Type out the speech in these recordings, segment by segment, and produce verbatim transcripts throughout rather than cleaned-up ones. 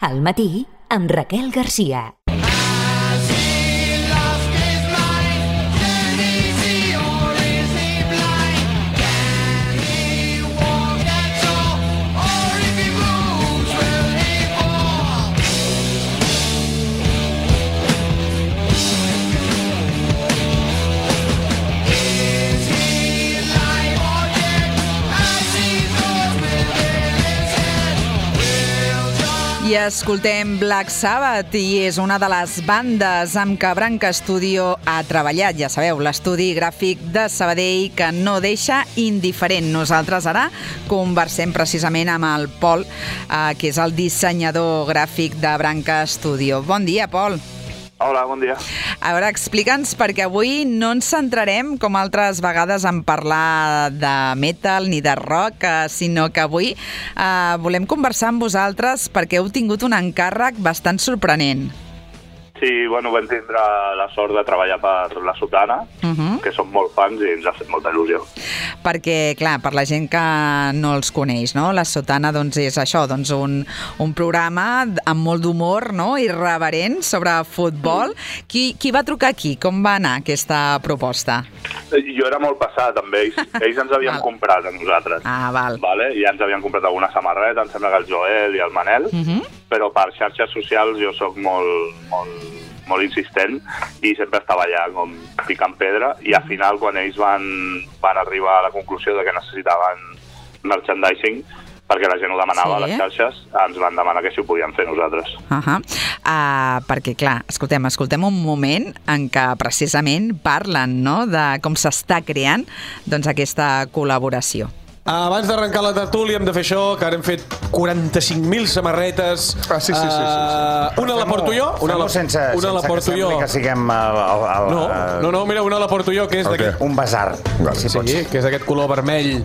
Al matí, amb Raquel Garcia. I escoltem Black Sabbath i és una de les bandes amb què Branca Studio ha treballat. Ja sabeu, l'estudi gràfic de Sabadell que no deixa indiferent. Nosaltres ara conversem precisament amb el Pol, eh, que és el dissenyador gràfic de Branca Studio. Bon dia, Pol. Hola, bon dia. A veure, explica'ns, perquè avui no ens centrarem, com altres vegades, en parlar de metal ni de rock, sinó que avui eh, volem conversar amb vosaltres perquè heu tingut un encàrrec bastant sorprenent. Sí, bueno, vam tindre la sort de treballar per La Sotana, uh-huh. que som molt fans i ens ha fet molta il·lusió. Perquè, clar, per la gent que no els coneix, no? La Sotana, doncs, és això, doncs, un, un programa amb molt d'humor, no?, irreverent sobre futbol. Mm. Qui, qui va trucar aquí? Com va anar aquesta proposta? Jo era molt passat amb ells. Ells ens havien comprat a nosaltres. Ah, val. Vale? Ja ens havien comprat alguna samarreta, em sembla que el Joel i el Manel, uh-huh. però per xarxes socials jo sóc molt, molt, molt insistent i sempre estava allà com picant pedra i al final quan ells van, van arribar a la conclusió de que necessitaven merchandising perquè la gent ho demanava sí. a les xarxes, ens van demanar que si ho podíem fer nosaltres. Uh-huh. Uh, perquè, clar, escoltem, escoltem un moment en què precisament parlen, no?, de com s'està creant doncs, aquesta col·laboració. Abans d'arrencar la tertúlia hem de fer això, que ara hem fet quaranta-cinc mil samarretes. Ah, sí, sí, sí. sí, sí. Uh, una la porto jo. Una la, sense, una sense la porto que jo. que siguem el, el, el, no, no, no, mira, una la porto jo, que és okay. d'aquest... un basar. Vale, sí, sí, que és d'aquest color vermell.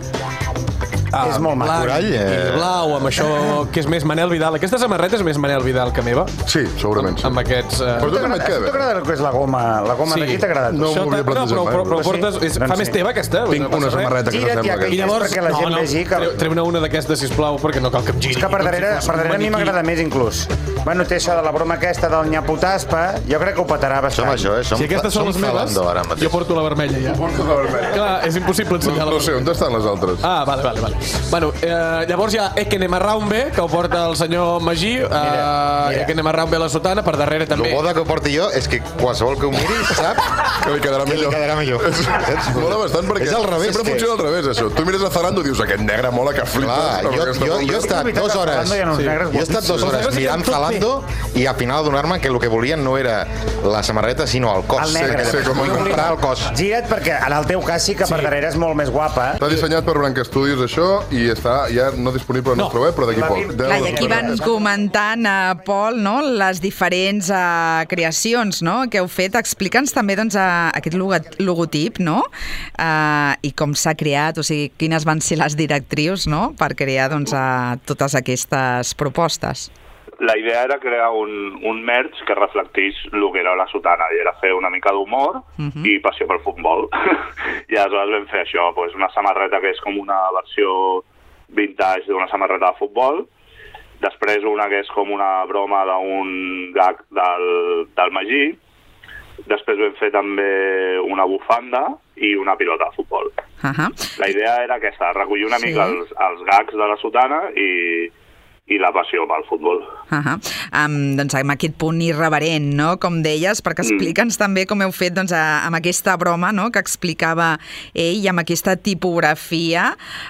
Ah, és molt maco. Blanc i blau, amb això que és més Manel Vidal. Aquesta samarreta és més Manel Vidal que meva. Sí, segurament. Amb, amb aquests... Uh... Però tu també et queda bé. T'agrada el que és la goma? La goma sí. d'aquí t'ha agradat? No m'ho havia plantejat no, però, però, però sí. portes, és, doncs fa sí. més teva aquesta? Tinc una samarreta que Gira't s'assembla ja, a que aquesta. perquè la gent no, no, vegi que... Treu-ne una d'aquestes, sisplau, perquè no cal que em giri. És que per darrere, per darrere a mi m'agrada més, inclús. Bueno, té això de la broma aquesta del nyaputaspa, jo crec que ho petarà bastant. Som això, eh? Som, si aquestes són les meves, jo porto la vermella, ja. Porto la vermella. Clar, és impossible ensenyar-la. No, no sé, on estan les altres? Ah, vale, vale, vale. Bueno, eh, llavors hi ha Ekene Marraumbe, que ho porta el senyor Magí, eh, Ekene Marraumbe a La Sotana, per darrere també. El bo de que ho porti jo és que qualsevol que ho miri sap que li quedarà millor. Que li quedarà millor. És, mola bastant perquè és al revés, sempre que... funciona al revés, això. Tu mires a Zalando i dius, aquest negre mola que flipa. Clar, jo, jo, jo he estat dues hores, sí. jo he estat dues hores mirant Zalando i al final adonar-me que el que volien no era la samarreta, sinó el cos. El negre. Sí, com comprar el cos. Gira't, perquè en el teu cas sí que per darrere és molt més guapa. Està dissenyat per Branca Studios, això, i està ja no disponible al nostre web, però d'aquí poc. Clar, i aquí van comentant, uh, Pol, no?, les diferents uh, creacions, no?, que heu fet. Explica'ns també doncs, uh, aquest logotip, no?, uh, i com s'ha creat, o sigui, quines van ser les directrius, no?, per crear doncs, uh, totes aquestes propostes. La idea era crear un, un merch que reflectís el que era La Sotana, i era fer una mica d'humor uh-huh. i passió pel futbol. I aleshores vam fer això, pues, una samarreta que és com una versió vintage d'una samarreta de futbol, després una que és com una broma d'un gag del, del Magí, després vam fer també una bufanda i una pilota de futbol. Uh-huh. La idea era aquesta, recollir una sí. mica els, els gags de La Sotana i... i la passió pel futbol. Uh-huh. Um, doncs amb aquest punt irreverent, no?, com deies, perquè explica'ns mm. també com heu fet doncs, a, amb aquesta broma, no?, que explicava ell, amb aquesta tipografia,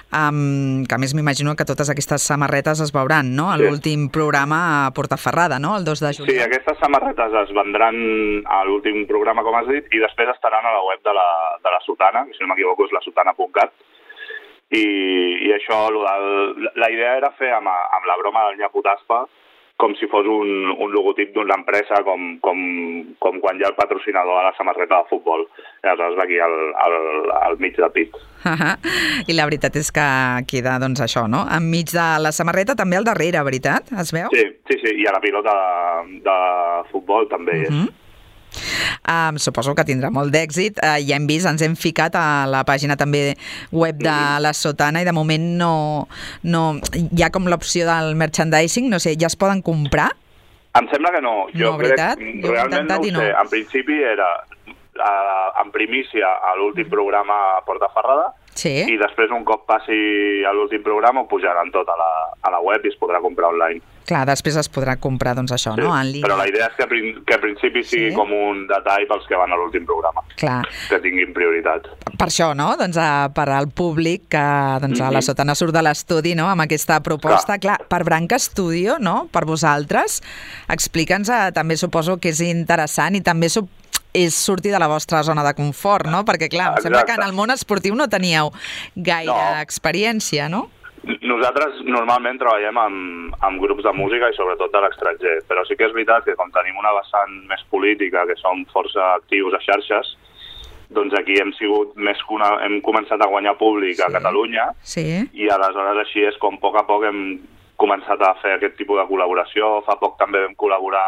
um, que a més m'imagino que totes aquestes samarretes es veuran, no?, a sí. l'últim programa a Portaferrada, no?, el dos de juliol. Sí, aquestes samarretes es vendran a l'últim programa, com has dit, i després estaran a la web de la, de la Sotana, que si no m'equivoco és la sotana punt cat. I, i això, del, la idea era fer amb, amb la broma del nyaputaspa com si fos un, un logotip d'una empresa, com, com, com quan hi ha el patrocinador a la samarreta de futbol. I aleshores aquí al, al, al mig del pit. Uh-huh. I la veritat és que queda doncs, això, no?, enmig de la samarreta, també al darrere, veritat? Es veu? Sí, sí, sí. I a la pilota de, de futbol també uh-huh. és. Um, suposo que tindrà molt d'èxit. Uh, ja hem vist, ens hem ficat a la pàgina també web de la Sotana i de moment no, no hi ha com l'opció del merchandising, no sé, ja es poden comprar? Em sembla que no. Jo no, crec, veritat? Jo realment no ho sé. No. En principi era uh, en primícia a l'últim programa a Portaferrada, sí. I després un cop passi a l'últim programa ho pujaran tot a la, a la web i es podrà comprar online. Clar, després es podrà comprar, doncs, això, sí, no? En línia. Però la idea és que, que a principi sigui sí. com un detall pels que van a l'últim programa. Clar. Que tinguin prioritat. Per això, no? Doncs a, per al públic que doncs, mm-hmm. a la Sotana surt de l'estudi, no?, amb aquesta proposta. Clar. Clar, per Branca Studio, no?, per vosaltres, explica'ns, eh, també suposo que és interessant i també sup és sortir de la vostra zona de confort, no? Perquè, clar, em sembla que en el món esportiu no teníeu gaire no. experiència, no? Nosaltres normalment treballem amb, amb grups de música i sobretot de l'estranger, però sí que és veritat que com tenim una vessant més política, que som força actius a xarxes, doncs aquí hem sigut més que una, hem començat a guanyar públic sí. a Catalunya sí. i aleshores així és com a poc a poc hem començat a fer aquest tipus de col·laboració. Fa poc també vam col·laborar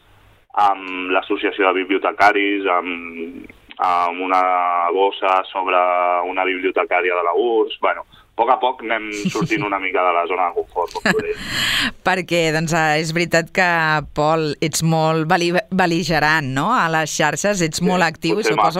amb l'Associació de Bibliotecaris, amb, amb una bossa sobre una bibliotecària de la U R S S. Bueno, a poc a poc anem sortint una mica de la zona de confort, com tu deies. Perquè, doncs, és veritat que, Pol, ets molt bel·ligerant, no?, a les xarxes, ets sí, molt actiu i suposo...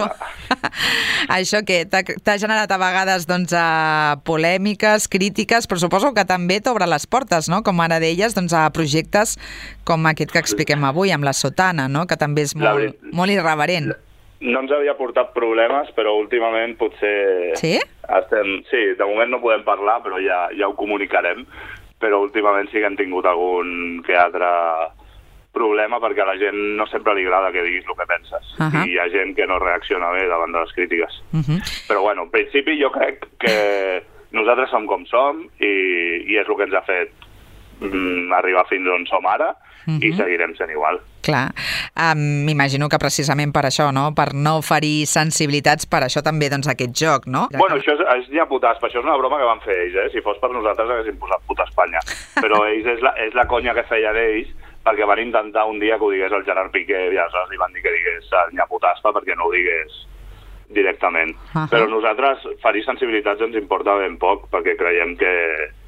Això que t'ha generat a vegades, doncs, a polèmiques, crítiques, però suposo que també t'obre les portes, no?, com ara deies, doncs, a projectes com aquest que expliquem avui, amb la Sotana, no?, que també és molt, molt irreverent. No ens havia portat problemes, però últimament potser... Sí? Estem... Sí, de moment no podem parlar, però ja, ja ho comunicarem. Però últimament sí que hem tingut algun que altre problema, perquè a la gent no sempre li agrada que diguis el que penses. Uh-huh. I hi ha gent que no reacciona bé davant de les crítiques. Uh-huh. Però bueno, en principi jo crec que nosaltres som com som i, i és el que ens ha fet mm, arribar fins on som ara. Uh-huh. I seguirem sent igual. Clar. Um, m'imagino que precisament per això, no?, per no ferir sensibilitats, per això també, doncs, aquest joc, no? Bueno, això és, és ja putas, això és una broma que van fer ells, eh? Si fos per nosaltres haguéssim posat puta Espanya. Però ells és la, és la conya que feien ells, perquè van intentar un dia que ho digués el Gerard Piqué i aleshores li van dir que digués el Nyaputaspa perquè no ho digués directament. Uh-huh. Però nosaltres ferir sensibilitats ens importa ben poc, perquè creiem que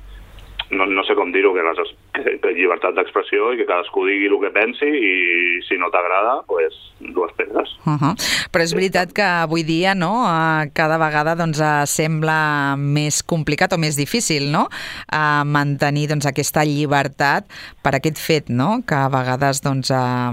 No, no sé com dir-ho, que, les, que, que llibertat d'expressió i que cadascú digui el que pensi i si no t'agrada, pues, dues pedres. Uh-huh. Però és veritat que avui dia, no?, cada vegada doncs, sembla més complicat o més difícil, no?, a mantenir doncs, aquesta llibertat per aquest fet, no?, que a vegades doncs,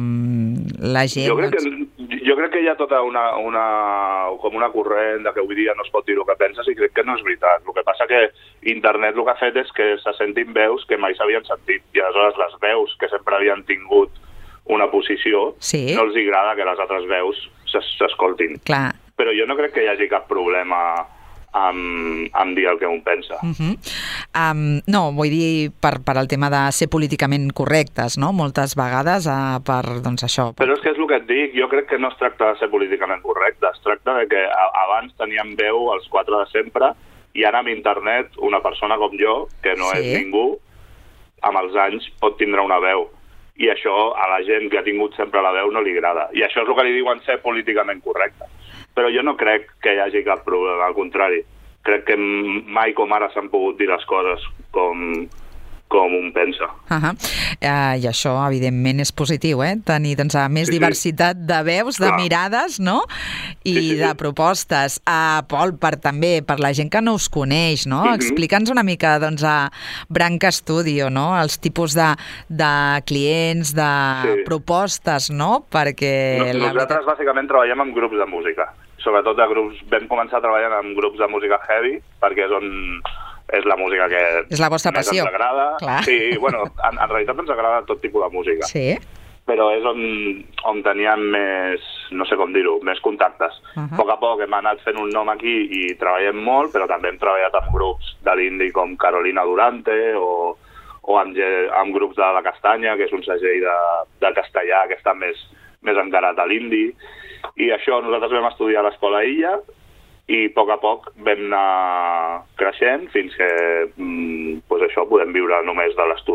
la gent... Jo crec que Jo crec que hi ha tota una, una, com una corrent de que avui dia no es pot dir el que penses i crec que no és veritat. El que passa que internet el que ha fet és que se sentin veus que mai s'havien sentit i aleshores les veus que sempre havien tingut una posició sí. no els agrada que les altres veus s'escoltin. Clar. Però jo no crec que hi hagi cap problema amb, amb dir el que un pensa. Uh-huh. um, no, vull dir per, per al tema de ser políticament correctes, no?, moltes vegades uh, per, doncs, això. Però és que és el que et dic, jo crec que no es tracta de ser políticament correcte, es tracta de que a, abans teníem veu els quatre de sempre i ara amb internet una persona com jo, que no sí. és ningú, amb els anys pot tindre una veu. I això a la gent que ha tingut sempre la veu no li agrada. I això és el que li diuen ser políticament correcte. Però jo no crec que hi hagi cap problema, al contrari. Crec que mai com ara s'han pogut dir les coses com, com un pensa. Uh-huh. Uh, I això, evidentment, és positiu, eh? Tenir doncs, més sí, diversitat sí. de veus, de Clar. mirades, no?, i sí, sí, de sí. propostes. Uh, Pol, per, també, per la gent que no us coneix, no?, uh-huh. explica'ns una mica doncs, a Branca Studio, no?, els tipus de, de clients, de sí. propostes, no?, perquè... No, nosaltres, veritat... bàsicament, treballem amb grups de música. Sobretot de grups, vam començar treballant amb grups de música heavy, perquè és on és la música que és la vostra més passió. Ens agrada. Clar. Sí, bueno, en, en realitat ens agrada tot tipus de música. Sí. Però és on, on teníem més, no sé com dir-ho, més contactes. Uh-huh. A poc a poc hem anat fent un nom aquí i treballem molt, però també hem treballat amb grups de l'indie com Carolina Durante o, o amb, amb grups de La Castanya, que és un segell de, de castellà que està més, més encarat a l'indie. I això nosaltres vam estudiar a l'Escola Illa i a poc a poc vam anar creixent fins que mm, pues això podem viure només de l'estudi.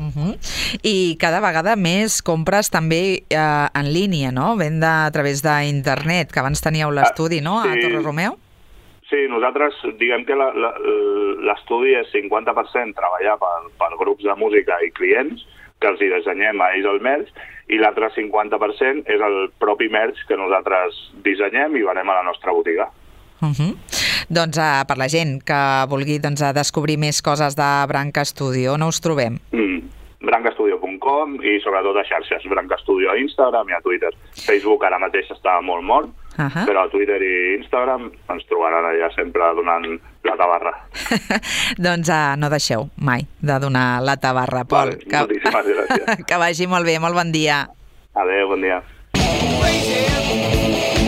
Uh-huh. I cada vegada més compres també eh, en línia, no? Venda a través d'internet, que abans teníeu l'estudi, no?, a Sí. Torre Romeu? Sí, nosaltres diguem que la- la- l'estudi és cinquanta per cent treballar per, per grups de música i clients, que els hi dissenyem a ells el merch, i l'altre cinquanta per cent és el propi merch que nosaltres dissenyem i venem a la nostra botiga. Uh-huh. Doncs uh, per la gent que vulgui doncs, a descobrir més coses de Branca Studio, on us trobem? Mm. brancastudio punt com i sobretot a xarxes, Branca Studio a Instagram i a Twitter. Facebook ara mateix està molt mort, Uh-huh. però a Twitter i Instagram ens trobaran allà sempre donant la tabarra. Doncs uh, no deixeu mai de donar la tabarra, Pol. Vale, moltíssimes gràcies. Que vagi molt bé, molt bon dia. Adéu, bon dia.